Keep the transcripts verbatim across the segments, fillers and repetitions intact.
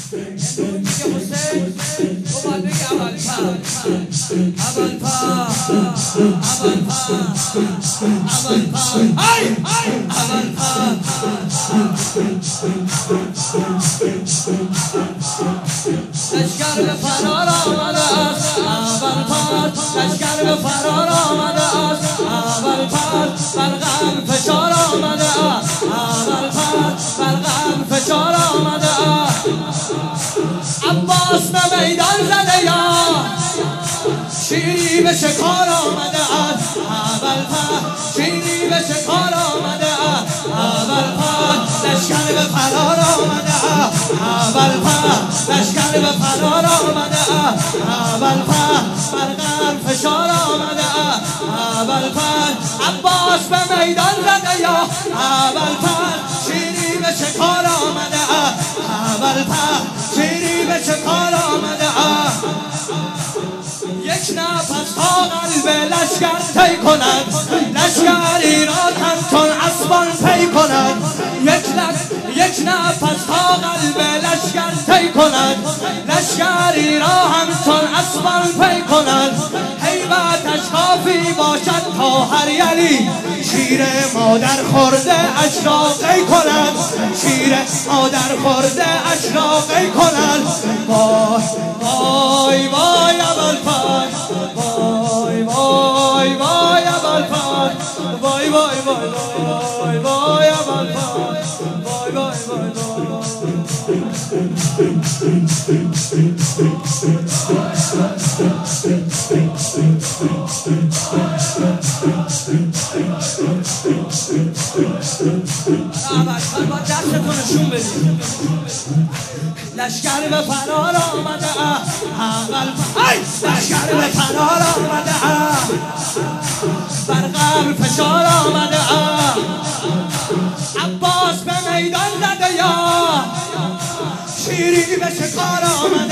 میگه حسین تو باید بگی اول پر اول پر اول پر اول پر ای اول پر لشکر به فرار آمده است اول پر لشکر به فرار آمده است اول پر برقم فشار آمده است اول پر برقم فشار آمده است عباس به میدان زده یا شیری به شکار آمده است اول پر شیری به شکار آمده است اول پر لشکر به فرار آمده است اول پر لشکر به فرار آمده است اول پر برقم فشار آمده است اول پر عباس به میدان زده یا اول پر شیری به شکار آمده است اول پر شیری به شکار آمده است یک نفس تا قلب لشکر طی کند لشکری را همچون اسبان پی کند یک یک نفس تا قلب لشکر طی کند لشکری را همچون اسبان پی کند هیبتش کافی باشد تا هر یلی شیر مادر خورده اش را قی کند شیر مادر خورده اش را قی کند وای وای وای اول پر وای وای وای اول پر وای وای وای وای وای اول پر وای وای وای با دستتون نشون بدید لشکر به فرار آمده اول لشکر به فرار آمده برقم فشار آمده عباس به میدان زده یا شیری به شکار آمده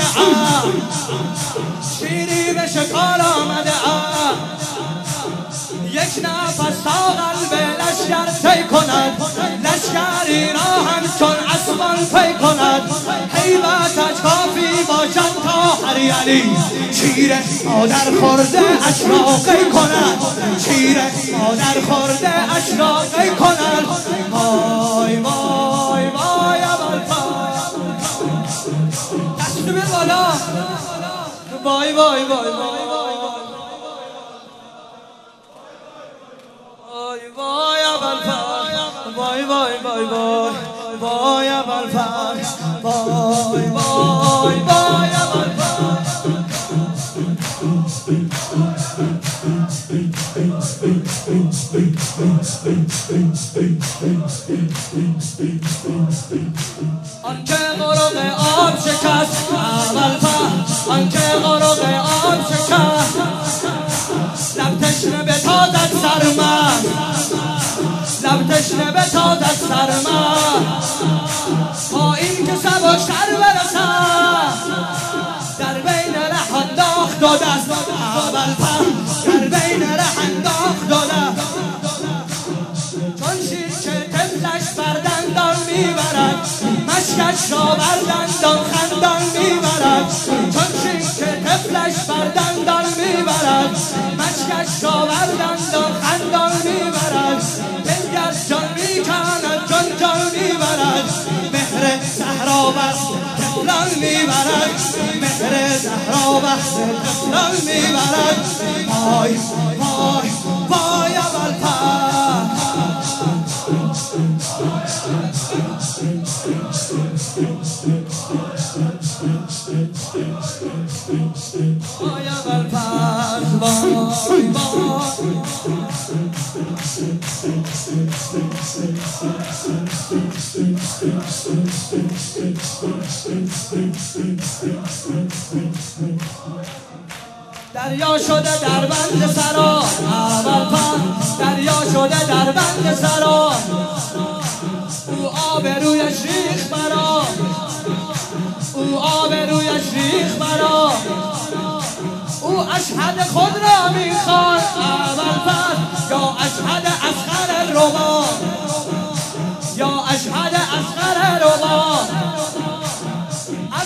شیری به شکار آمده یک نفس تا قلب لشکر طی کند لشکری را همچون اسبان پی کند هیبتش کافی باشد تا هر یلی شیر مادر خورده اش را قی کند شیر مادر خورده اش را قی کند وای وای وای اول پر دست بیر بالا وای وای وای وای وای اول پر وای وای وای وای وای اول پر وای وای وای اول پر آنکه غرق آب شکست اول پر آنکه غرق آب شکست لب تشنه به تازد سرمن لب تشنه به تازد سرمن تا این که سبکتر برسد در بین ره انداخت دو دست اول پر در بین ره انداخت دو دست چون شیر که طفلش بر دندان میبرد مشکش را بر دندان خندان میبرد چون شیر که طفلش بر دندان میبرد مشکش را بر دندان خندان میبرد بنگر جان میکند جان جان میبرد مهر زهرا بست طفلان میبرد مهر زهرا بست طفلان میبرد وای وای وای اول پر وای اول پر وای وای دریا شده در بند سرا اول پر دریا شده در بند سرا او آب رویش ریخ برا او آب رویش ریخ برا او اشهد خود را میخواد اول پر یا اشهد اصغر ربا یا اشهد اصغر ربا